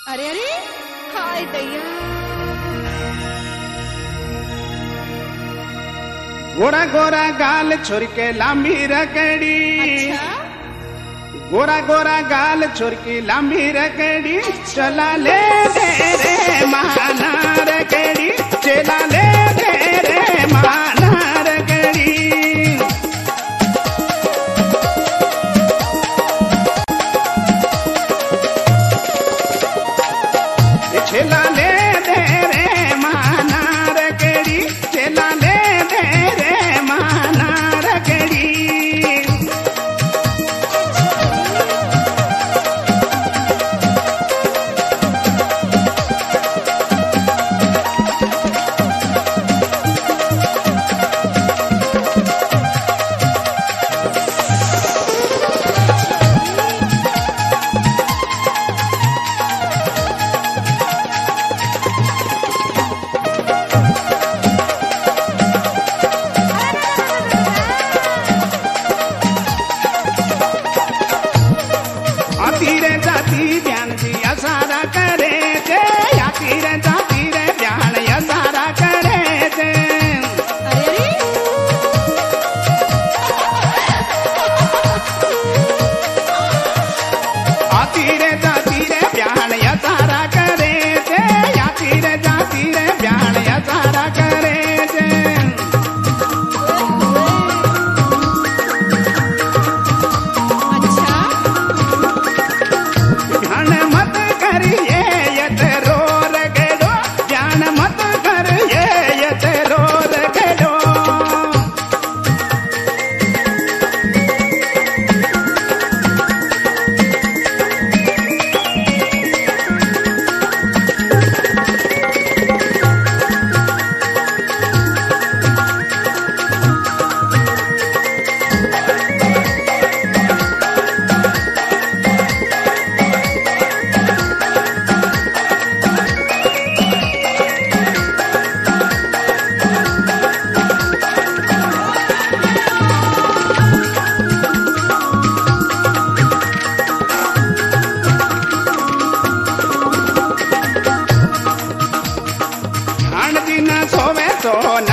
अरे अरे हाय दैया। गोरा गोरा गाल छोर के लांबी रगड़ी। अच्छा गोरा गोरा गाल छोर की लांबी रगड़ी। चला ले दे रे माना रगड़ी। चला ले दे रे माना रगड़ी। चला ले दे रे माना रगड़ी। चला ले दे रे माना रगड़ी। तीरे जाती ध्यान दिया सारा करे थे। या तीरे जाती रे ध्यान या सारा करे थे। अरे अरे तीरे जाती रे ध्यान या सारा करे थे। या तीरे जाती रे ध्यान या सारा करे थे। अच्छा ध्यान मत करिए ये तेरो रगड़ो। ध्यान मत करिए ये तेरो रगड़ो। ठाण दिन सोवे तो